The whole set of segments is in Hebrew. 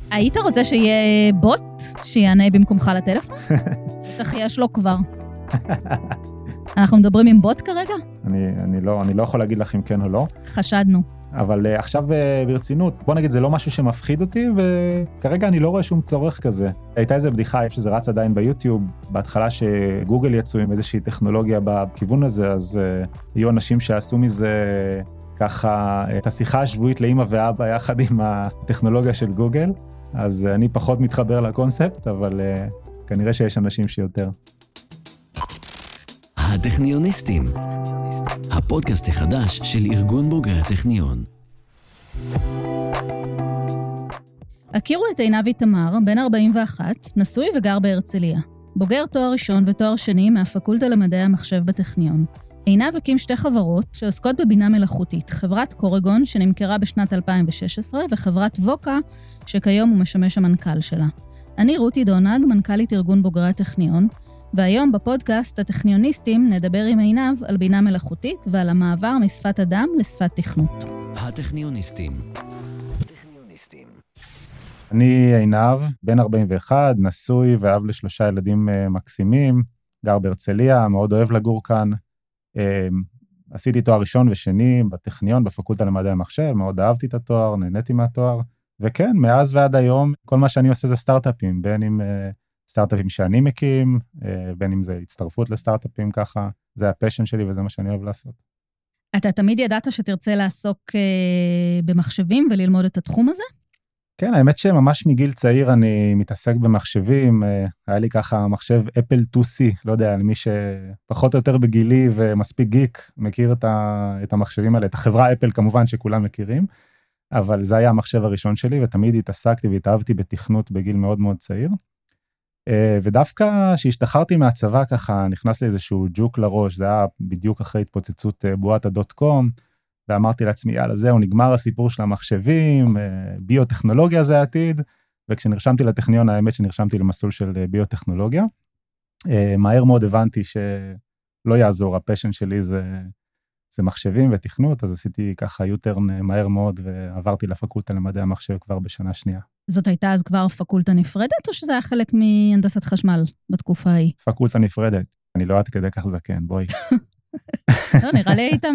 היית רוצה שיהיה בוט שיענה במקומך לטלפון? איך יש לו כבר? אנחנו מדברים עם בוט כרגע? אני לא יכול להגיד לך אם כן או לא. חשדנו. אבל עכשיו ברצינות, בוא נגיד, זה לא משהו שמפחיד אותי, וכרגע אני לא רואה שום צורך כזה. הייתה איזו בדיחה, איפה שזה רץ עדיין ביוטיוב, בהתחלה שגוגל יצאו עם איזושהי טכנולוגיה בכיוון הזה, אז יהיו אנשים שעשו מזה ככה את השיחה השבועית לאמא ואבא יחד עם הטכנולוגיה של גוגל, אז אני פחות מתחבר לקונספט, אבל כנראה שיש אנשים שיותר. הטכניוניסטים, הפודקאסט החדש של ארגון בוגרי הטכניון. הכירו את עינב איתמר, בן 41, נשוי וגר בהרצליה. בוגר תואר ראשון ותואר שני מהפקולטה למדעי המחשב בטכניון. עינב הקים שתי חברות שעוסקות בבינה מלאכותית, חברת קורגון שנמכרה בשנת 2016 וחברת ווקה שכיום הוא משמש המנכ"ל שלה. אני רותי דונג, מנכ"לית ארגון בוגרי הטכניון, והיום בפודקאסט הטכניוניסטים נדבר עם עינב על בינה מלאכותית ועל המעבר משפת אדם לשפת תכנות. הטכניוניסטים. אני עינב, בן 41, נשוי ואב ל3 ילדים מקסימים, גר בהרצליה, מאוד אוהב לגור כאן. עשיתי תואר ראשון ושני בטכניון, בפקולטה למדעי המחשב, מאוד אהבתי את התואר, נהניתי מהתואר, וכן, מאז ועד היום, כל מה שאני עושה זה סטארט-אפים, בין אם סטארט-אפים שאני מקים, בין אם זה הצטרפות לסטארט-אפים ככה, זה הפשן שלי וזה מה שאני אוהב לעשות. אתה תמיד ידעת שתרצה לעסוק במחשבים וללמוד את התחום הזה? כן, האמת שממש מגיל צעיר אני מתעסק במחשבים, היה לי ככה מחשב אפל 2C, לא יודע, מי שפחות או יותר בגילי ומספיק גיק, מכיר את המחשבים האלה, את החברה אפל כמובן שכולם מכירים, אבל זה היה המחשב הראשון שלי, ותמיד התעסקתי והתאהבתי בתכנות בגיל מאוד מאוד צעיר, ודווקא שהשתחררתי מהצבא ככה, נכנס לי איזשהו ג'וק לראש, זה היה בדיוק אחרי התפוצצות בועת הדוט-קום, ואמרתי לעצמי, יאללה, זהו, נגמר הסיפור של המחשבים, ביוטכנולוגיה זה העתיד, וכשנרשמתי לטכניון, האמת שנרשמתי למסלול של ביוטכנולוגיה, מהר מאוד הבנתי שלא יעזור, הפשן שלי זה מחשבים ותכנות, אז עשיתי ככה יותר מהר מאוד, ועברתי לפקולטה למדעי המחשב כבר בשנה שנייה. זאת הייתה אז כבר פקולטה נפרדת, או שזה היה חלק מהנדסת חשמל בתקופה ההיא? פקולטה נפרדת, אני לא עד כדי כך זקן, בואי. לא, נראה לי היית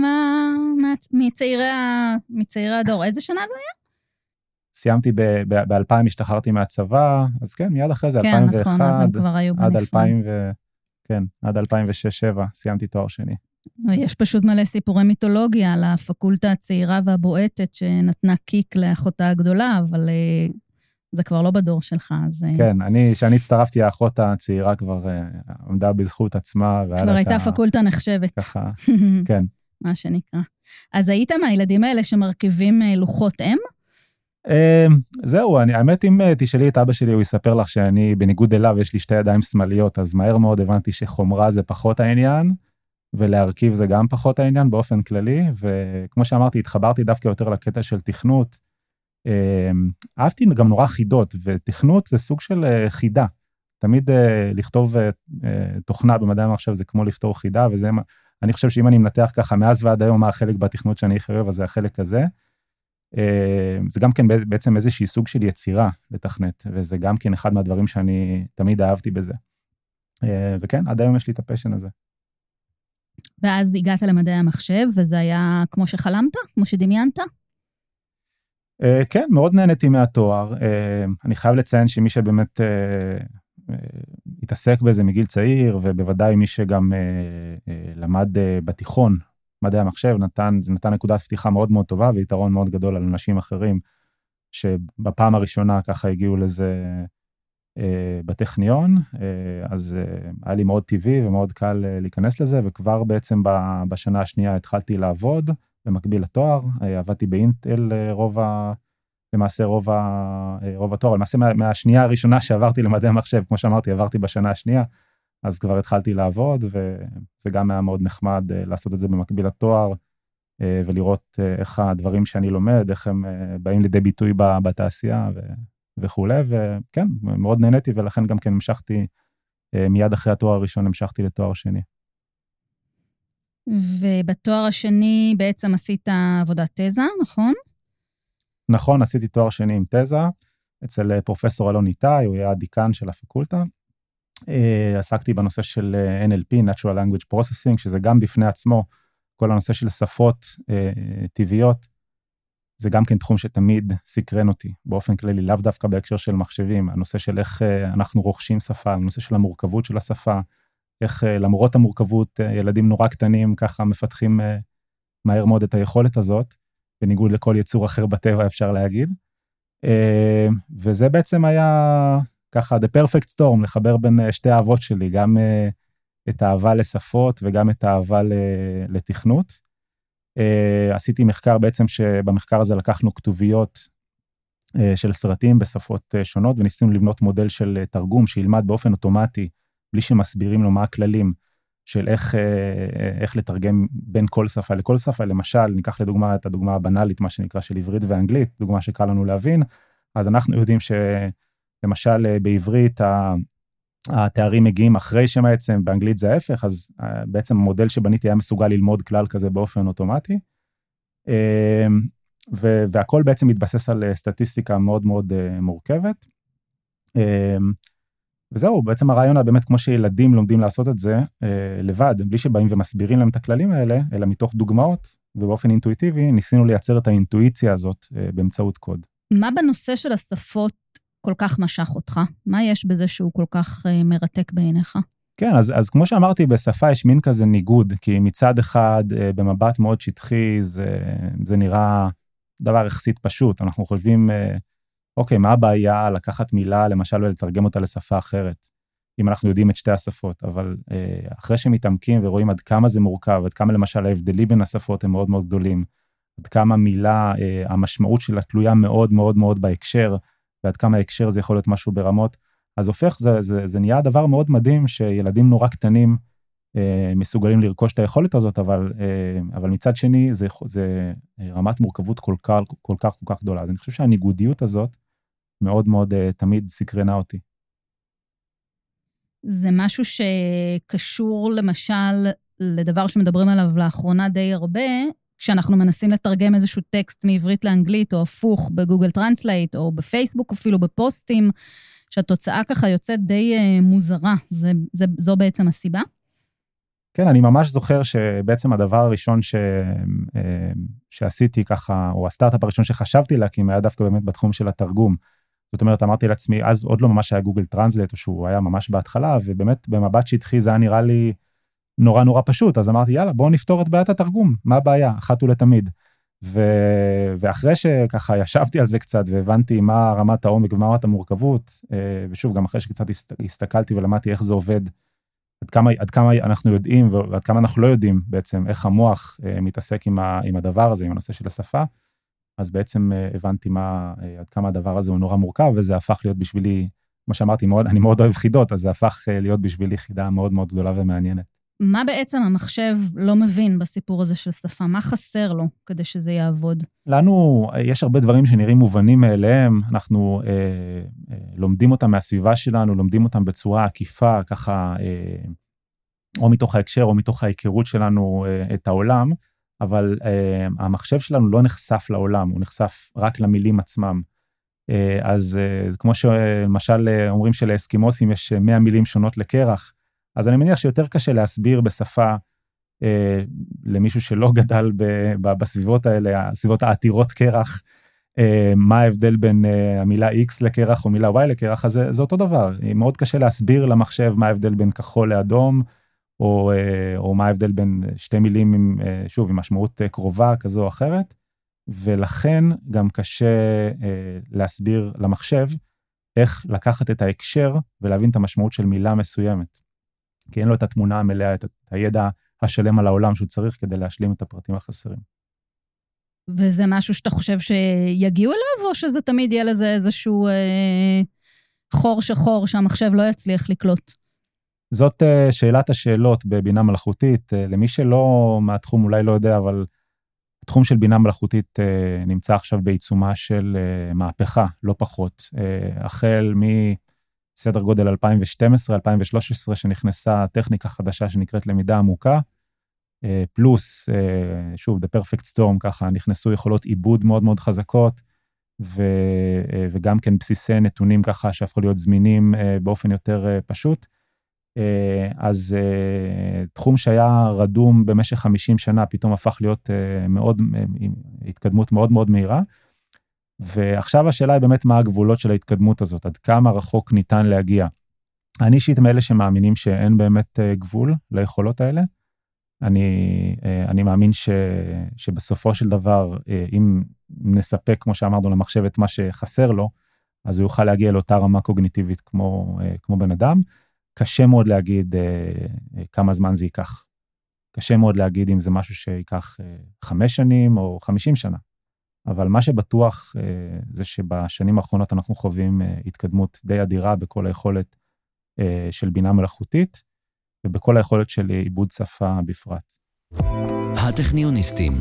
מצעירי הדור. איזה שנה זה היה? סיימתי ב-2000, השתחררתי מהצבא, אז כן, מיד אחרי זה, 2001. כן, נכון, אז הם כבר היו בנפרד. כן, עד 2006-2007, סיימתי תואר שני. יש פשוט מלא סיפורי מיתולוגיה על הפקולטה הצעירה והבועטת שנתנה קיק לאחותה הגדולה, אבל זה כבר לא בדור שלך, אז... כן, כשאני הצטרפתי, האחות הצעירה כבר עמדה בזכות עצמה. כבר הייתה פקולטה נחשבת. ככה, כן. מה שנקרא. אז היית מהילדים האלה שמרכיבים לוחות אם? זהו, האמת אם תשאלי את אבא שלי, הוא יספר לך שאני בניגוד אליו, יש לי 2 ידיים שמאליות, אז מהר מאוד הבנתי שחומרה זה פחות העניין, ולהרכיב זה גם פחות העניין באופן כללי, וכמו שאמרתי, התחברתי דווקא יותר לקטע של תכנות, אהבתי גם נורא חידות, ותכנות זה סוג של חידה, תמיד לכתוב תוכנה במדעי המחשב זה כמו לפתור חידה, וזה, אני חושב שאם אני מנתח ככה מאז ועד היום מה החלק בתכנות שאני חייב, אז זה החלק הזה, זה גם כן בעצם איזושהי סוג של יצירה לתכנת, וזה גם כן אחד מהדברים שאני תמיד אהבתי בזה, וכן, עד היום יש לי את הפשן הזה. ואז הגעת למדעי המחשב, וזה היה כמו שחלמת, כמו שדמיינת? כן, מאוד נהניתי מהתואר. אני חייב לציין שמי שבאמת התעסק בזה מגיל צעיר, ובוודאי מי שגם למד בתיכון, מדעי המחשב, נתן נקודת פתיחה מאוד מאוד טובה, ויתרון מאוד גדול על אנשים אחרים, שבפעם הראשונה ככה הגיעו לזה בטכניון, אז היה לי מאוד טבעי ומאוד קל להיכנס לזה, וכבר בעצם בשנה השנייה התחלתי לעבוד, במקביל לתואר, עבדתי באינטל למעשה רוב התואר, למעשה מהשנייה הראשונה שעברתי למדעי המחשב, כמו שאמרתי, עברתי בשנה השנייה, אז כבר התחלתי לעבוד, וזה גם היה מאוד נחמד לעשות את זה במקביל לתואר, ולראות איך הדברים שאני לומד, איך הם באים לידי ביטוי בתעשייה וכו', וכן, מאוד נהניתי, ולכן גם כן המשכתי, מיד אחרי התואר הראשון המשכתי לתואר שני. ובתואר השני בעצם עשית עבודת תזה, נכון? נכון, עשיתי תואר שני עם תזה, אצל פרופסור אלון איתי, הוא היה הדיקן של הפקולטה. עסקתי בנושא של NLP, Natural Language Processing, שזה גם בפני עצמו, כל הנושא של שפות טבעיות, זה גם כן תחום שתמיד סקרן אותי, באופן כללי, לאו דווקא בהקשר של מחשבים, הנושא של איך אנחנו רוכשים שפה, הנושא של המורכבות של השפה, איך למרות המורכבות, ילדים נורא קטנים ככה מפתחים מהר מאוד את היכולת הזאת, בניגוד לכל יצור אחר בטבע אפשר להגיד. וזה בעצם היה ככה the perfect storm, לחבר בין שתי האהבות שלי, גם את האהבה לשפות וגם את האהבה לתכנות. עשיתי מחקר בעצם שבמחקר הזה לקחנו כתוביות של סרטים בשפות שונות, וניסינו לבנות מודל של תרגום שילמד באופן אוטומטי, בלי שמסבירים לו מה הכללים של איך לתרגם בין כל שפה לכל שפה. למשל, ניקח לדוגמה את הדוגמה הבנאלית, מה שנקרא של עברית ואנגלית, דוגמה שקל לנו להבין. אז אנחנו יודעים שלמשל בעברית התארים מגיעים אחרי שם העצם, באנגלית זה ההפך, אז בעצם המודל שבניתי היה מסוגל ללמוד כלל כזה באופן אוטומטי. והכל בעצם מתבסס על סטטיסטיקה מאוד מאוד מורכבת. וזהו, בעצם הרעיון באמת כמו שילדים לומדים לעשות את זה לבד, בלי שבאים ומסבירים להם את הכללים האלה, אלא מתוך דוגמאות, ובאופן אינטואיטיבי ניסינו לייצר את האינטואיציה הזאת באמצעות קוד. מה בנושא של השפות כל כך משך אותך? מה יש בזה שהוא כל כך מרתק בעיניך? כן, אז כמו שאמרתי, בשפה יש מין כזה ניגוד, כי מצד אחד, במבט מאוד שטחי, זה נראה דבר יחסית פשוט. אנחנו חושבים, אוקיי, מה הבעיה לקחת מילה, למשל, ולתרגם אותה לשפה אחרת, אם אנחנו יודעים את שתי השפות, אבל אחרי שמתעמקים ורואים עד כמה זה מורכב, עד כמה למשל ההבדלים בין השפות הם מאוד מאוד גדולים, עד כמה מילה, המשמעות שלה תלויה מאוד מאוד מאוד בהקשר, ועד כמה ההקשר זה יכול להיות משהו ברמות, אז הופך, זה נהיה דבר מאוד מדהים, שילדים נורא קטנים מסוגלים לרכוש את היכולת הזאת, אבל מצד שני, זה רמת מורכבות כל כך גדולה. אז אני חושב שהניגודיות הזאת, מאוד מאוד תמיד סקרנה אותי. זה משהו שקשור למשל לדבר שמדברים עליו לאחרונה די הרבה, כשאנחנו מנסים לתרגם איזשהו טקסט מעברית לאנגלית, או הפוך בגוגל טרנסלייט, או בפייסבוק, אפילו בפוסטים, שהתוצאה ככה יוצאת די מוזרה. זו בעצם הסיבה? כן, אני ממש זוכר שבעצם הדבר הראשון שעשיתי ככה, או הסטארט-אפ הראשון שחשבתי להקים, היה דווקא באמת בתחום של התרגום. זאת אומרת, אמרתי לעצמי, אז עוד לא ממש היה גוגל טרנסלייט, או שהוא היה ממש בהתחלה, ובאמת במבט שטחי זה היה נראה לי נורא נורא פשוט, אז אמרתי, יאללה, בואו נפתור את בעיית התרגום, מה הבעיה? אחת ולתמיד. ואחרי שככה ישבתי על זה קצת, והבנתי מה רמת העומק ומה רמת המורכבות, ושוב, גם אחרי שקצת הסתכלתי ולמדתי איך זה עובד, עד כמה אנחנו יודעים, ועד כמה אנחנו לא יודעים בעצם, איך המוח מתעסק עם הדבר הזה, עם הנושא של השפה, אז בעצם הבנתי עד כמה הדבר הזה הוא נורא מורכב, וזה הפך להיות בשבילי, כמו שאמרתי, אני מאוד אוהב חידות, אז זה הפך להיות בשבילי חידה מאוד מאוד גדולה ומעניינת. מה בעצם המחשב לא מבין בסיפור הזה של שפה? מה חסר לו כדי שזה יעבוד? לנו יש הרבה דברים שנראים מובנים מאליהם, אנחנו לומדים אותם מהסביבה שלנו, לומדים אותם בצורה עקיפה, ככה, או מתוך ההקשר, או מתוך ההיכרות שלנו את העולם, אבל המחשב שלנו לא נחשף לעולם, הוא נחשף רק למילים עצמם. אז כמו שלמשל אומרים שלאסקימוסים יש 100 מילים שונות לקרח, אז אני מניח שיותר קשה להסביר בשפה למישהו שלא גדל בסביבות האלה, הסביבות העתירות קרח, מה ההבדל בין המילה X לקרח או מילה Y לקרח, אז זה אותו דבר. מאוד קשה להסביר למחשב מה ההבדל בין כחול לאדום, או מה ההבדל בין שתי מילים, שוב, עם משמעות קרובה כזו או אחרת, ולכן גם קשה להסביר למחשב איך לקחת את ההקשר ולהבין את המשמעות של מילה מסוימת. כי אין לו את התמונה המלאה, את הידע השלם על העולם שהוא צריך כדי להשלים את הפרטים החסרים. וזה משהו שאתה חושב שיגיעו אליו, או שזה תמיד יהיה לזה איזשהו חור שחור שהמחשב לא יצליח לקלוט? זאת שאלת השאלות בבינה מלאכותית. למי שלא מהתחום אולי לא יודע, אבל התחום של בינה מלאכותית נמצא עכשיו בעיצומה של מהפכה, לא פחות. החל מסדר גודל 2012-2013, שנכנסה טכניקה חדשה שנקראת למידה עמוקה, פלוס, שוב, The Perfect Storm, ככה, נכנסו יכולות עיבוד מאוד מאוד חזקות, וגם כן בסיסי נתונים ככה שהפכו להיות זמינים באופן יותר פשוט. אז תחום שהיה רדום במשך 50 שנה, פתאום הפך להיות מאוד, התקדמות מאוד מאוד מהירה, ועכשיו השאלה היא באמת מה הגבולות של ההתקדמות הזאת, עד כמה רחוק ניתן להגיע. אני אישית מאלה שמאמינים שאין באמת גבול ליכולות האלה, אני מאמין שבסופו של דבר, אם נספק, כמו שאמרנו, למחשב את מה שחסר לו, אז הוא יוכל להגיע לאותה רמה קוגניטיבית כמו בן אדם. קשה מאוד להגיד כמה זמן זה ייקח. קשה מאוד להגיד אם זה משהו שיקח 5 שנים או 50 שנה. אבל מה שבטוח זה שבשנים האחרונות אנחנו חווים התקדמות די אדירה בכל היכולת של בינה מלאכותית, ובכל היכולת של עיבוד שפה בפרט. הטכניוניסטים.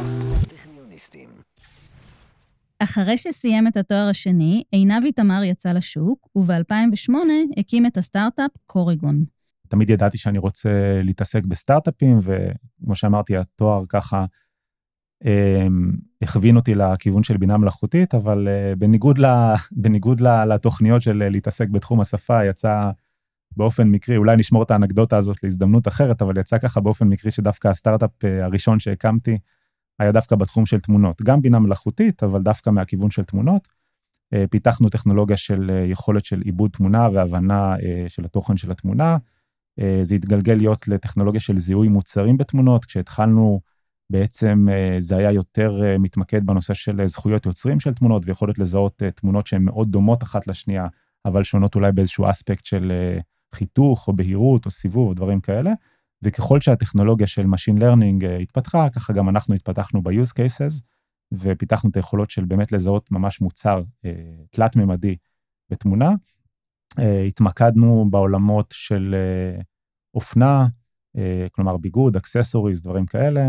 אחרי שסיים את התואר השני, עינב איתמר יצא לשוק, וב-2008 הקים את הסטארט-אפ קוריגון. תמיד ידעתי שאני רוצה להתעסק בסטארט-אפים, וכמו שאמרתי, התואר ככה הכווין אותי לכיוון של בינה מלאכותית, אבל בניגוד לתוכניות של להתעסק בתחום השפה, יצא באופן מקרי, אולי נשמור את האנקדוטה הזאת להזדמנות אחרת, אבל יצא ככה באופן מקרי שדווקא הסטארט-אפ הראשון שהקמתי, היה דווקא בתחום של תמונות, גם בינה מלאכותית, אבל דווקא מהכיוון של תמונות. פיתחנו טכנולוגיה של יכולת של עיבוד תמונה והבנה של התוכן של התמונה. זה התגלגל להיות לטכנולוגיה של זיהוי מוצרים בתמונות, כשהתחלנו בעצם זה היה יותר מתמקד בנושא של זכויות יוצרים של תמונות, ויכולת לזהות תמונות שהן מאוד דומות אחת לשנייה, אבל שונות אולי באיזשהו אספקט של חיתוך או בהירות או סיבוב או דברים כאלה. וככל שהטכנולוגיה של Machine Learning התפתחה, ככה גם אנחנו התפתחנו ב-use cases, ופיתחנו את היכולות של באמת לזהות ממש מוצר תלת-ממדי בתמונה. התמקדנו בעולמות של אופנה, כלומר ביגוד, אקססוריז, דברים כאלה,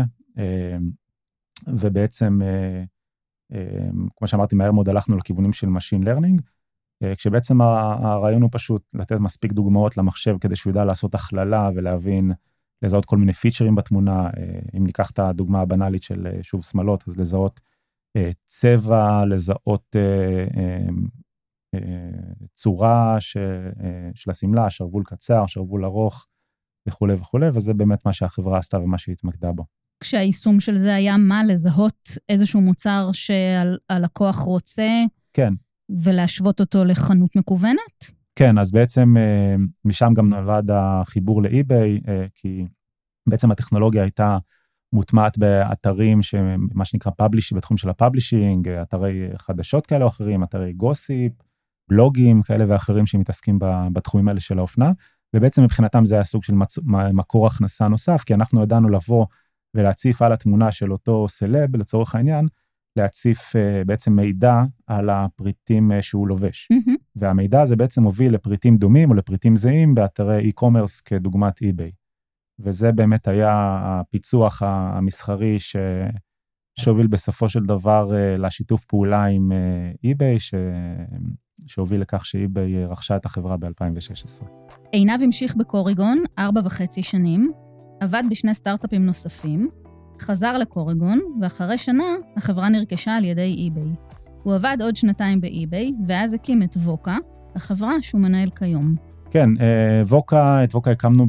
ובעצם, כמו שאמרתי, מהר מאוד הלכנו לכיוונים של Machine Learning, כשבעצם הרעיון הוא פשוט לתת מספיק דוגמאות למחשב, כדי שהוא ידע לעשות הכללה ולהבין, לזהות כל מיני פיצ'רים בתמונה, אם ניקח את הדוגמה הבנאלית של שוב שמלות, אז לזהות צבע, לזהות צורה של הסמלה, שרוול קצר, שרוול ארוך, וכו' וכו', וזה באמת מה שהחברה עשתה ומה שהתמקדה בו. כשהיישום של זה היה מה? לזהות איזשהו מוצר שהלקוח רוצה? כן. ולהשוות אותו לחנות מקוונת? כן, אז בעצם משם גם נולד החיבור לאי-ביי, כי בעצם הטכנולוגיה הייתה מוטמעת באתרים שמה שנקרא פאבליש, בתחום של הפאבלישינג, אתרי חדשות כאלה או אחרים, אתרי גוסיפ, בלוגים כאלה ואחרים שמתעסקים בתחומים האלה של האופנה, ובעצם מבחינתם זה היה סוג של מקור הכנסה נוסף, כי אנחנו ידענו לבוא ולהציף על התמונה של אותו סלב, לצורך העניין, להציף בעצם מידע על הפריטים שהוא לובש. והמידע הזה בעצם מוביל לפריטים דומים או לפריטים זהים באתרי e-commerce כדוגמת eBay. וזה באמת היה הפיצוח המסחרי שהוביל בסופו של דבר לשיתוף פעולה עם eBay, שהוביל לכך שאי-ביי רכשה את החברה ב-2016. עינב המשיך בקוריגון 4.5 שנים, עבד בשני סטארט-אפים נוספים, חזר לקוריגון, ואחרי שנה החברה נרכשה על ידי eBay. הוא עבד עוד 2 ב-eBay, ואז הקים את ווקה, החברה שהוא מנהל כיום. כן, את ווקה הקמנו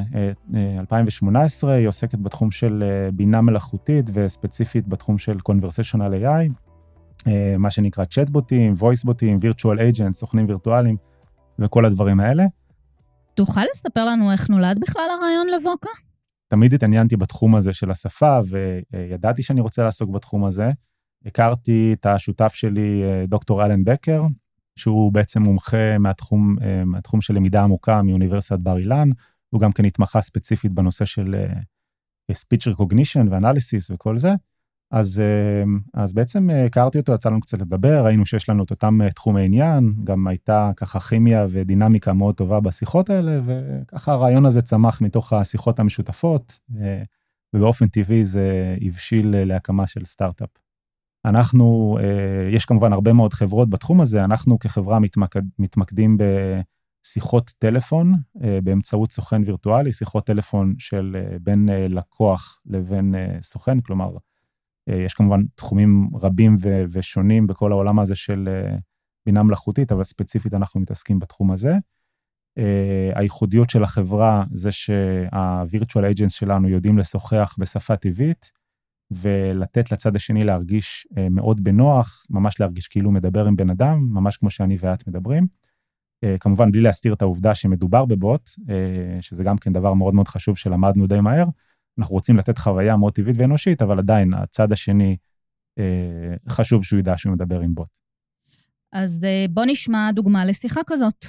ב-2018, היא עוסקת בתחום של בינה מלאכותית, וספציפית בתחום של Conversational AI, מה שנקרא צ'טבוטים, וויסבוטים, וירטואל אייג'נט, סוכנים וירטואליים, וכל הדברים האלה. תוכל לספר לנו איך נולד בכלל הרעיון לווקה? תמיד התעניינתי בתחום הזה של השפה, וידעתי שאני רוצה לעסוק בתחום הזה. הכרתי את השותף שלי, דוקטור אלן בקר, שהוא בעצם מומחה מהתחום של למידה עמוקה מאוניברסיטת בר אילן, הוא גם כן התמחה ספציפית בנושא של speech recognition ואנליסיס וכל זה, אז בעצם הכרתי אותו, יצא לנו קצת לדבר, ראינו שיש לנו את אותם תחומי עניין, גם הייתה ככה כימיה ודינמיקה מאוד טובה בשיחות האלה, וככה הרעיון הזה צמח מתוך השיחות המשותפות, ובאופן טבעי זה הבשיל להקמה של סטארט-אפ. יש כמובן הרבה מאוד חברות בתחום הזה, אנחנו כחברה מתמקדים בשיחות טלפון, באמצעות סוכן וירטואלי, שיחות טלפון של בין לקוח לבין סוכן, כלומר, יש כמובן תחומים רבים ושונים בכל העולם הזה של בינה מלאכותית, אבל ספציפית אנחנו מתעסקים בתחום הזה. הייחודיות של החברה זה שה-Virtual Agents שלנו יודעים לשוחח בשפה טבעית, ולתת לצד השני להרגיש מאוד בנוח, ממש להרגיש כאילו מדבר עם בן אדם, ממש כמו שאני ואת מדברים. כמובן בלי להסתיר את העובדה שמדובר בבוט, שזה גם כן דבר מאוד מאוד חשוב שלמדנו די מהר. אנחנו רוצים לתת חוויה מאוד טבעית ואנושית, אבל עדיין הצד השני חשוב שהוא ידע שהוא מדבר עם בוט. אז בוא נשמע דוגמה לשיחה כזאת.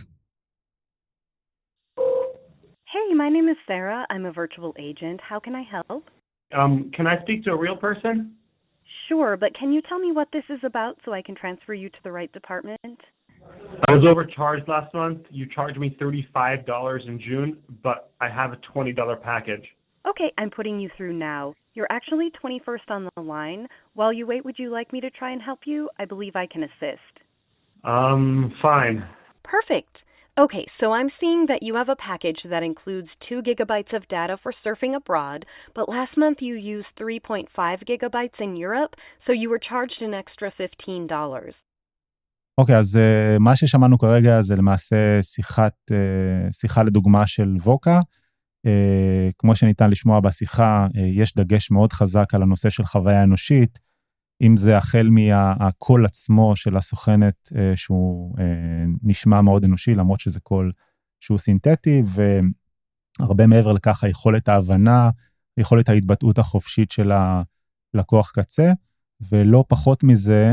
Hey, my name is Sarah. I'm a virtual agent. How can I help? Can I speak to a real person? Sure, but can you tell me what this is about so I can transfer you to the right department? I was overcharged last month. You charged me $35 in June, but I have a $20 package. Okay, I'm putting you through now. You're actually 21st on the line. While you wait, would you like me to try and help you? I believe I can assist. Fine. Perfect. Okay, so I'm seeing that you have a package that includes 2 gigabytes of data for surfing abroad, but last month you used 3.5 gigabytes in Europe, so you were charged an extra $15. אוקיי, אז מה ששמענו כרגע זה למעשה שיחה לדוגמה של ווקה. כמו שניתן לשמוע בשיחה, יש דגש מאוד חזק על הנושא של חוויה אנושית, אם זה החל מהקול עצמו של הסוכנת, שהוא נשמע מאוד אנושי, למרות שזה קול שהוא סינתטי, והרבה מעבר לכך היכולת ההבנה, היכולת ההתבטאות החופשית של הלקוח קצה, ולא פחות מזה,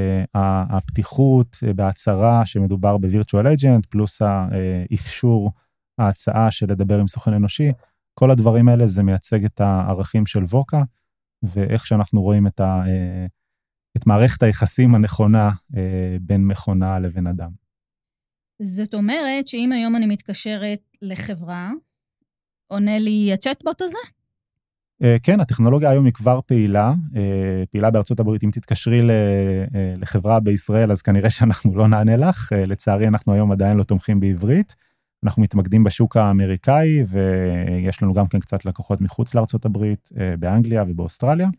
הפתיחות בהצהרה שמדובר בווירטואל אייג'נט, פלוס האפשור ההצעה של לדבר עם סוכן אנושי, כל הדברים האלה זה מייצג את הערכים של ווקה, ואיך שאנחנו רואים את מערכת היחסים הנכונה בין מכונה לבין אדם. זאת אומרת שאם היום אני מתקשרת לחברה, עונה לי הצ'אטבוט הזה? כן, הטכנולוגיה היום היא כבר פעילה בארצות הברית. אם תתקשרי לחברה בישראל, אז כנראה שאנחנו לא נענה לך. לצערי, אנחנו היום עדיין לא תומכים בעברית. אנחנו מתמקדים בשוק האמריקאי, ויש לנו גם כן קצת לקוחות מחוץ לארצות הברית, באנגליה ובאוסטרליה.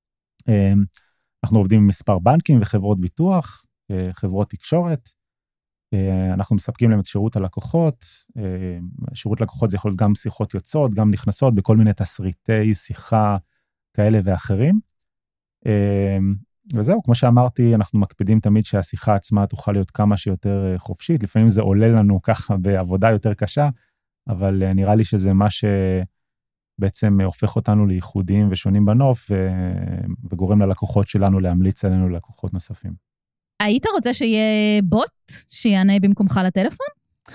אנחנו עובדים עם מספר בנקים וחברות ביטוח, חברות תקשורת. אנחנו מספקים להם את שירות הלקוחות. שירות לקוחות זה יכול להיות גם שיחות יוצאות, גם נכנסות, בכל מיני תסריטי שיחה כאלה ואחרים. וזהו, כמו שאמרתי, אנחנו מקפידים תמיד שהשיחה עצמה תוכל להיות כמה שיותר חופשית. לפעמים זה עולה לנו ככה בעבודה יותר קשה, אבל נראה לי שזה מה שבעצם הופך אותנו לייחודיים ושונים בנוף, וגורם ללקוחות שלנו להמליץ עלינו ללקוחות נוספים. היית רוצה שיהיה בוט שיענה במקומך לטלפון?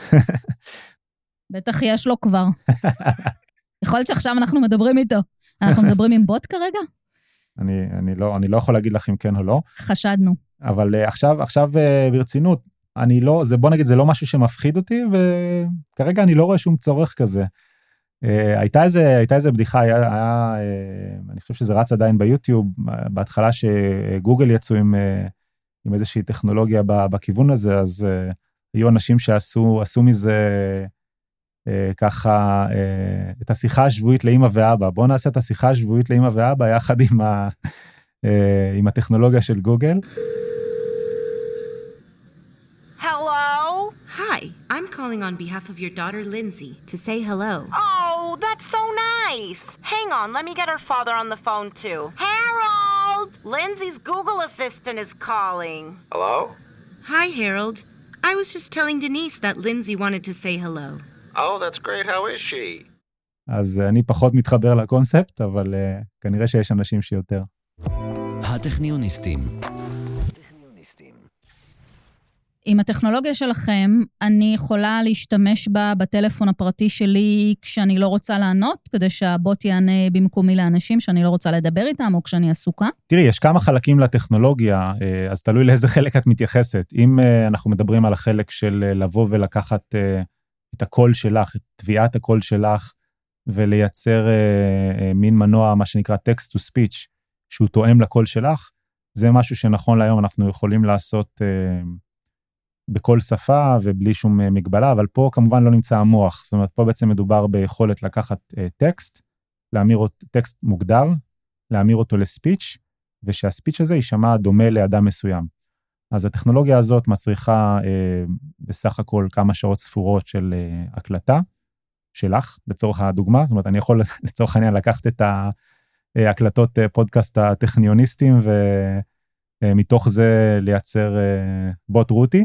בטח יש לו כבר. יכול להיות שעכשיו אנחנו מדברים איתו. אנחנו מדברים עם בוט כרגע? אני לא יכול להגיד לך אם כן או לא. חשדנו. אבל עכשיו ברצינות, בוא נגיד, זה לא משהו שמפחיד אותי, וכרגע אני לא רואה שום צורך כזה. הייתה איזה בדיחה, אני חושב שזה רץ עדיין ביוטיוב, בהתחלה שגוגל יצאו עם איזושהי טכנולוגיה בכיוון הזה, אז היו אנשים שעשו מזה ככה את השיחה השבועית לאמא ואבא. בואו נעשה את השיחה השבועית לאמא ואבא יחד עם הטכנולוגיה של גוגל. Hello? Hi, I'm calling on behalf of your daughter Lindsay to say hello. Oh, that's so nice. Hang on, let me get her father on the phone too. Harold! Lindsay's Google Assistant is calling. Hello? Hi, Harold. I was just telling Denise that Lindsay wanted to say hello. Oh, that's great. How is she? אז אני פחות מתחבר לקונספט, אבל כנראה שיש אנשים שיותר. הטכניוניסטים. עם הטכנולוגיה שלכם, אני יכולה להשתמש בה בטלפון הפרטי שלי כשאני לא רוצה לענות, כדי שהבוט יענה במקומי לאנשים שאני לא רוצה לדבר איתם, או כשאני עסוקה? תראי, יש כמה חלקים לטכנולוגיה, אז תלוי לאיזה חלק את מתייחסת. אם אנחנו מדברים על החלק של לבוא ולקחת את הקול שלך, את תביעת הקול שלך, ולייצר מין מנוע, מה שנקרא text to speech, שהוא תואם לקול שלך, זה משהו שנכון להיום אנחנו יכולים לעשות בכל שפה ובלי שום מגבלה, אבל פה כמובן לא נמצא המוח. זאת אומרת, פה בעצם מדובר ביכולת לקחת טקסט, טקסט מוגדר, להמיר אותו לספיץ', ושהספיץ' הזה יישמע דומה לאדם מסוים. אז הטכנולוגיה הזאת מצריכה בסך הכל כמה שעות ספורות של הקלטה שלך, לצורך הדוגמה, זאת אומרת, אני יכול לצורך העניין לקחת את ההקלטות פודקאסט הטכניוניסטים, ומתוך זה לייצר בוט רותי,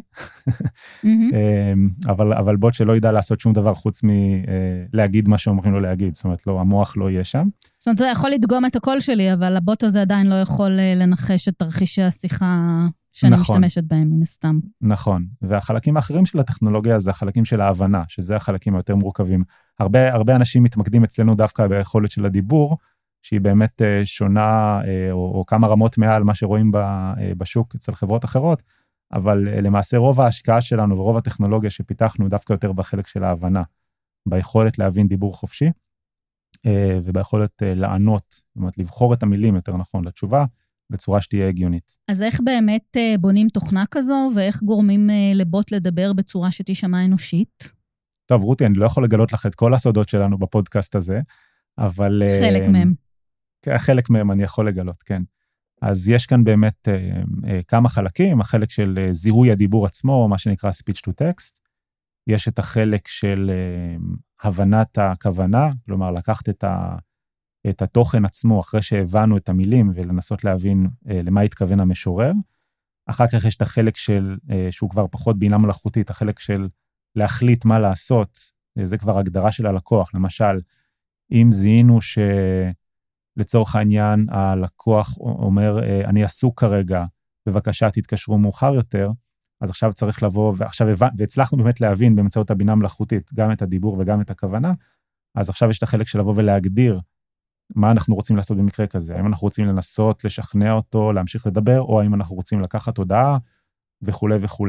אבל בוט שלא ידע לעשות שום דבר חוץ מלהגיד מה שאומרים לו להגיד, זאת אומרת, המוח לא יהיה שם. זאת אומרת, זה יכול לדגום את הקול שלי, אבל הבוט הזה עדיין לא יכול לנחש את תרחישי השיחה שאני משתמשת בהם, מן הסתם. נכון, והחלקים האחרים של הטכנולוגיה זה החלקים של ההבנה, שזה החלקים היותר מורכבים. הרבה אנשים מתמקדים אצלנו דווקא ביכולת של הדיבור, שהיא באמת שונה, או כמה רמות מעל מה שרואים בשוק אצל חברות אחרות, אבל למעשה רוב ההשקעה שלנו ורוב הטכנולוגיה שפיתחנו דווקא יותר בחלק של ההבנה, ביכולת להבין דיבור חופשי, וביכולת לענות, זאת אומרת, לבחור את המילים יותר נכון לתשובה, בצורה שתהיה הגיונית. אז איך באמת בונים תוכנה כזו, ואיך גורמים לבוט לדבר בצורה שתשמע אנושית? טוב, רותי, אני לא יכול לגלות לך את כל הסודות שלנו בפודקאסט הזה, אבל... חלק מהם. חלק מהם אני יכול לגלות, כן. אז יש כאן באמת כמה חלקים, החלק של זיהוי הדיבור עצמו, מה שנקרא speech to text, יש את החלק של הבנת הכוונה, כלומר לקחת את התוכן עצמו אחרי שהבנו את המילים ולנסות להבין למה התכוון המשורר. אחר כך יש את החלק שהוא כבר פחות בינה מלאכותית, החלק של להחליט מה לעשות, זה כבר הגדרה של הלקוח. למשל, אם זיהינו שלצורך העניין הלקוח אומר, אני עסוק כרגע, בבקשה תתקשרו מאוחר יותר, אז עכשיו צריך לבוא, והצלחנו באמת להבין באמצעות הבינה מלאכותית, גם את הדיבור וגם את הכוונה, אז עכשיו יש את החלק של לבוא ולהגדיר, מה אנחנו רוצים לעשות במקרה כזה, האם אנחנו רוצים לנסות לשכנע אותו, להמשיך לדבר, או האם אנחנו רוצים לקחת הודעה, וכו' וכו'.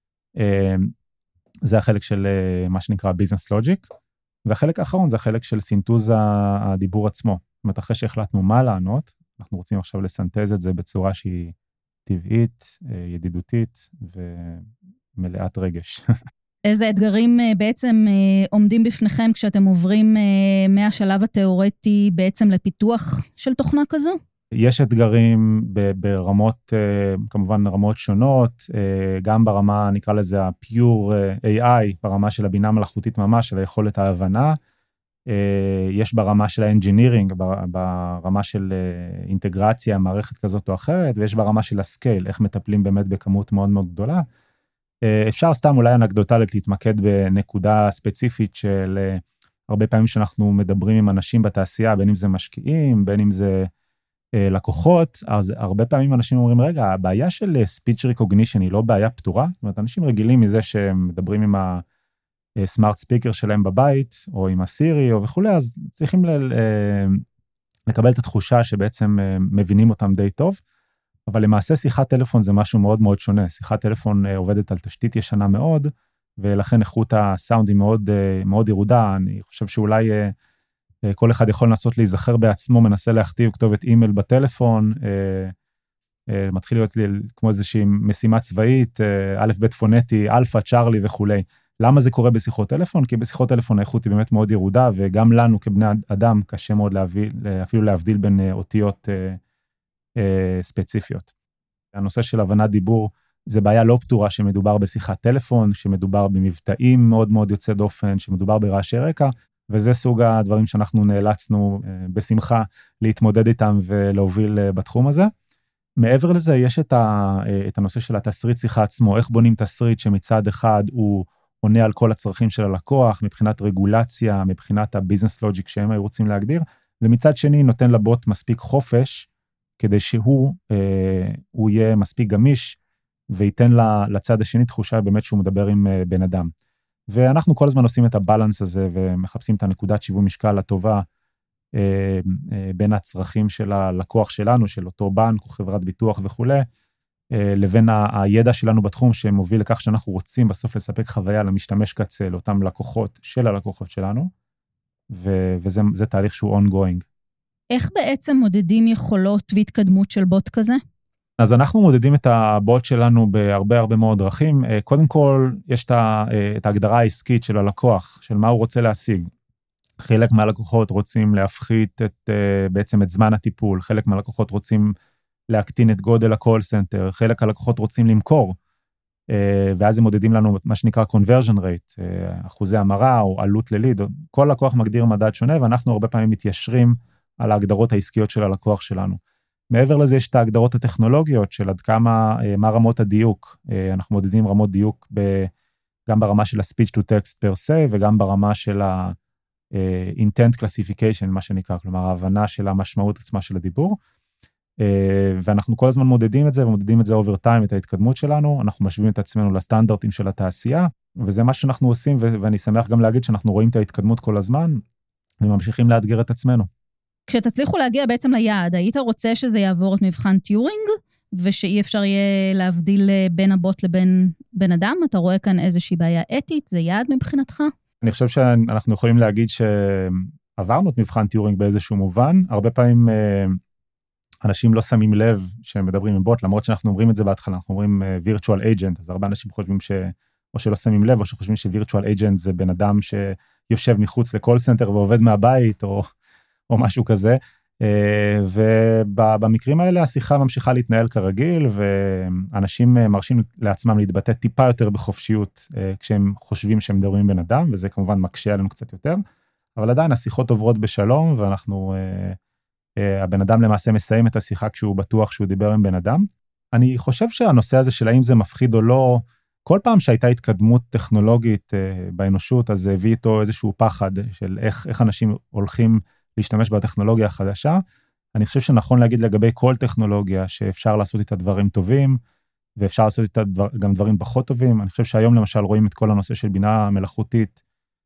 זה החלק של מה שנקרא Business Logic, והחלק האחרון זה החלק של סינטוז הדיבור עצמו. זאת אומרת, אחרי שהחלטנו מה לענות, אנחנו רוצים עכשיו לסנטז את זה בצורה שהיא טבעית, ידידותית ומלאת רגש. איזה אתגרים בעצם עומדים בפניכם כשאתם עוברים מהשלב התיאורטי בעצם לפיתוח של תוכנה כזו? יש אתגרים ברמות, כמובן רמות שונות, גם ברמה, נקרא לזה ה-pure AI, ברמה של הבינה מלאכותית ממש, של היכולת ההבנה, יש ברמה של ה-engineering, ברמה של אינטגרציה, מערכת כזאת או אחרת, ויש ברמה של הסקייל, איך מטפלים באמת בכמות מאוד מאוד גדולה. אפשר סתם אולי אנקדוטלית להתמקד בנקודה ספציפית של הרבה פעמים שאנחנו מדברים עם אנשים בתעשייה, בין אם זה משקיעים, בין אם זה לקוחות, אז הרבה פעמים אנשים אומרים, רגע, הבעיה של speech recognition היא לא בעיה פתורה, זאת אומרת, אנשים רגילים מזה שהם מדברים עם הסמארט ספיקר שלהם בבית, או עם הסירי, או וכו', אז צריכים לקבל את התחושה שבעצם מבינים אותם די טוב, אבל למעשה שיחת טלפון זה משהו מאוד מאוד שונה, שיחת טלפון עובדת על תשתית ישנה מאוד, ולכן איכות הסאונד היא מאוד, מאוד ירודה, אני חושב שאולי כל אחד יכול לנסות להיזכר בעצמו, מנסה להכתיב כתובת אימייל בטלפון, מתחיל להיות כמו איזושהי משימה צבאית, א' ב' פונטי, אלפא, צ'רלי וכו'. למה זה קורה בשיחות טלפון? כי בשיחות טלפון האיכות היא באמת מאוד ירודה, וגם לנו כבני אדם קשה מאוד אפילו להבדיל בין אותיות ספציפיות. הנושא של הבנת דיבור, זה בעיה לא פתורה שמדובר בשיחת טלפון, שמדובר במבטאים מאוד מאוד יוצא דופן, שמדובר ברעשי רקע, וזה סוג הדברים שאנחנו נאלצנו בשמחה להתמודד איתם ולהוביל בתחום הזה. מעבר לזה, יש את הנושא של התסריט שיחה עצמו, איך בונים תסריט שמצד אחד הוא עונה על כל הצרכים של הלקוח, מבחינת רגולציה, מבחינת הביזנס לוג'יק שהם היו רוצים להגדיר, ומצד שני נותן לבוט מספיק חופש, כדי שהוא יהיה מספיק גמיש, וייתן לצד השני תחושה באמת שהוא מדבר עם בן אדם. ואנחנו כל הזמן עושים את הבלנס הזה, ומחפשים את הנקודת שיווי משקל הטובה, בין הצרכים של הלקוח שלנו, של אותו בנק, או חברת ביטוח וכו', לבין הידע שלנו בתחום, שמוביל לכך שאנחנו רוצים בסוף לספק חוויה למשתמש קצה, לאותם לקוחות של הלקוחות שלנו, וזה תהליך שהוא ongoing. איך בעצם מודדים יכולות והתקדמות של בוט כזה? אז אנחנו מודדים את הבוט שלנו בהרבה מאוד דרכים. קודם כל, יש את ההגדרה העסקית של הלקוח, של מה הוא רוצה להשיג. חלק מהלקוחות רוצים להפחית בעצם את זמן הטיפול, חלק מהלקוחות רוצים להקטין את גודל הקול סנטר, חלק הלקוחות רוצים למכור, ואז הם מודדים לנו מה שנקרא conversion rate, אחוזי המרה או עלות לליד, כל לקוח מגדיר מדד שונה, ואנחנו הרבה פעמים מתיישרים על ההגדרות העסקיות של הלקוח שלנו. מעבר לזה יש את ההגדרות הטכנולוגיות של עד כמה, מה רמות הדיוק, אנחנו מודדים רמות דיוק גם ברמה של ה-speech to text per se, וגם ברמה של ה-intent classification, מה שנקרא, כלומר ההבנה של המשמעות עצמה של הדיבור, ואנחנו כל הזמן מודדים את זה, ומודדים את זה over time, את ההתקדמות שלנו, אנחנו משווים את עצמנו לסטנדרטים של התעשייה, וזה מה שאנחנו עושים, ואני שמח גם להגיד שאנחנו רואים את ההתקדמות כל הזמן, וממשיכים לאתגר את עצמנו. כשתצליחו להגיע בעצם ליעד, היית רוצה שזה יעבור את מבחן טיורינג, ושאי אפשר יהיה להבדיל בין הבוט לבין בן אדם? אתה רואה כאן איזושהי בעיה אתית? זה יעד מבחינתך? אני חושב שאנחנו יכולים להגיד שעברנו את מבחן טיורינג באיזשהו מובן, הרבה פעמים אנשים לא שמים לב שהם מדברים עם בוט, למרות שאנחנו אומרים את זה בהתחלה, אנחנו אומרים virtual agent, אז הרבה אנשים חושבים או שלא שמים לב, או שחושבים ש-virtual agent זה בן אדם שיושב מחוץ לקול סנטר ועובד מהבית, או משהו כזה, ובמקרים האלה השיחה ממשיכה להתנהל כרגיל, ואנשים מרשים לעצמם להתבטא טיפה יותר בחופשיות, כשהם חושבים שהם מדברים בן אדם, וזה כמובן מקשה עלינו קצת יותר, אבל עדיין השיחות עוברות בשלום, ואנחנו, הבן אדם למעשה מסיים את השיחה כשהוא בטוח שהוא דיבר עם בן אדם. אני חושב שהנושא הזה של האם זה מפחיד או לא, כל פעם שהייתה התקדמות טכנולוגית באנושות, אז זה הביא איתו איזשהו פחד של איך אנשים הולכים להשתמש בטכנולוגיה החדשה. אני חושב שנכון להגיד לגבי כל טכנולוגיה שאפשר לעשות איתה דברים טובים, ואפשר לעשות איתה גם דברים פחות טובים. אני חושב שהיום למשל רואים את כל הנושא של בינה מלאכותית,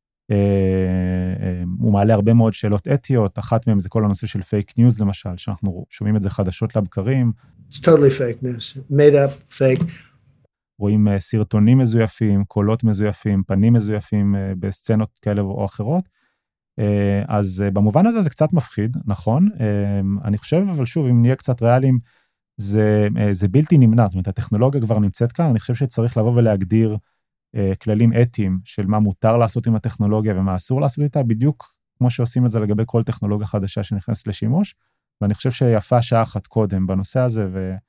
הוא מעלה הרבה מאוד שאלות אתיות, אחת מהן זה כל הנושא של פייק ניוז למשל, שאנחנו שומעים את זה חדשות לבקרים. It's totally fake news, made up, fake. רואים סרטונים מזויפים, קולות מזויפים, פנים מזויפים בסצנות כאלה או אחרות, אז במובן הזה זה קצת מפחיד, נכון? אני חושב, אבל שוב, אם נהיה קצת ריאליים, זה בלתי נמנע, זאת אומרת, הטכנולוגיה כבר נמצאת כאן, אני חושב שצריך לבוא ולהגדיר כללים אתיים של מה מותר לעשות עם הטכנולוגיה ומה אסור לעשות איתה, בדיוק כמו שעושים את זה לגבי כל טכנולוגיה חדשה שנכנסת לשימוש, ואני חושב שיפה שעה אחת קודם בנושא הזה,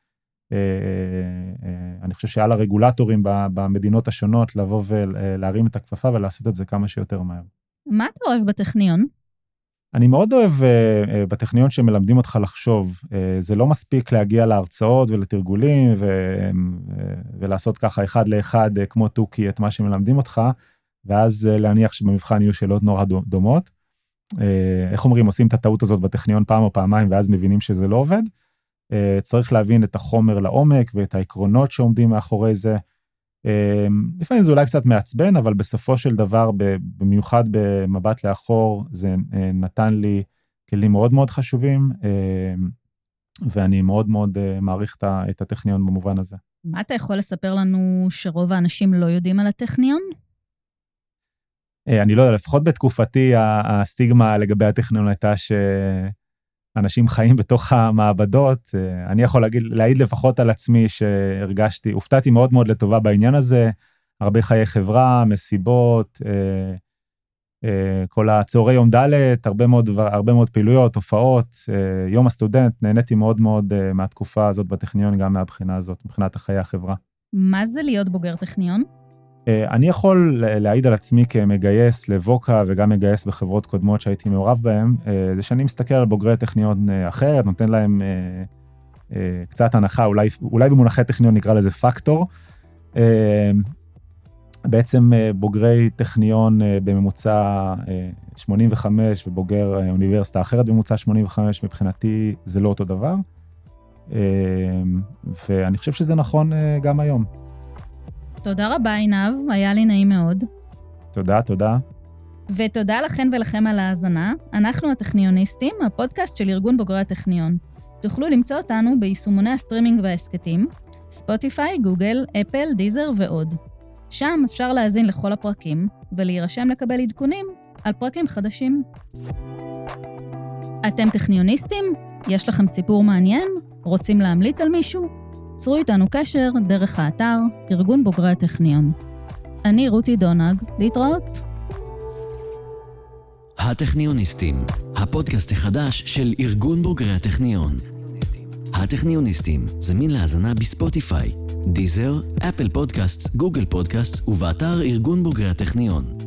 ואני חושב שעל הרגולטורים במדינות השונות לבוא ולהרים את הכפפה ולעשות את זה כמה שיותר מהר. מה אתה אוהב בטכניון? אני מאוד אוהב בטכניון שמלמדים אותך לחשוב. זה לא מספיק להגיע להרצאות ולתרגולים ולעשות ככה אחד לאחד כמו תוקי את מה שמלמדים אותך, ואז להניח שבמבחן יהיו שאלות נורא דומות. איך אומרים, עושים את הטעות הזאת בטכניון פעם או פעמיים ואז מבינים שזה לא עובד. צריך להבין את החומר לעומק ואת העקרונות שעומדים מאחורי זה. לפעמים זה אולי קצת מעצבן, אבל בסופו של דבר, במיוחד במבט לאחור, זה נתן לי כלים מאוד מאוד חשובים, ואני מאוד מאוד מעריך את הטכניון במובן הזה. מה אתה יכול לספר לנו שרוב האנשים לא יודעים על הטכניון? אני לא יודע, לפחות בתקופתי, הסטיגמה לגבי הטכניון הייתה שאנשים חיים בתוך המעבדות. אני יכול להעיד לפחות על עצמי שהרגשתי, הופתעתי מאוד מאוד לטובה בעניין הזה, הרבה חיי חברה, מסיבות, כל הצהרי יום ד', הרבה מאוד פעילויות, הופעות, יום הסטודנט, נהניתי מאוד מאוד מהתקופה הזאת בטכניון, גם מהבחינה הזאת, מבחינת חיי החברה. מה זה להיות בוגר טכניון? אני יכול להעיד על עצמי כמגייס לבוקה וגם מגייס בחברות קודמות שהייתי מעורב בהן, זה שאני מסתכל על בוגרי טכניון אחרת, נותן להם קצת הנחה, אולי במונחי טכניון נקרא לזה פקטור. בעצם בוגרי טכניון בממוצע 85 ובוגר אוניברסיטה אחרת בממוצע 85, מבחינתי זה לא אותו דבר. ואני חושב שזה נכון גם היום. תודה רבה עינב, היה לי נעים מאוד. תודה, תודה. ותודה לכן ולכם על ההאזנה. אנחנו הטכניוניסטים, הפודקאסט של ארגון בוגרי הטכניון. תוכלו למצוא אותנו ביישומוני הסטרימינג והעסקטים, ספוטיפיי, גוגל, אפל, דיזר ועוד. שם אפשר להאזין לכל הפרקים ולהירשם לקבל עדכונים על פרקים חדשים. אתם טכניוניסטים? יש לכם סיפור מעניין? רוצים להמליץ על מישהו? צרו איתנו קשר דרך האתר ארגון בוגרי הטכניון. אני רותי דונג, להתראות. הטכניוניסטים, הפודקאסט החדש של ארגון בוגרי הטכניון. הטכניוניסטים, זמין להאזנה בספוטיפיי, דיזר, אפל פודקאסט, גוגל פודקאסט ובאתר ארגון בוגרי הטכניון.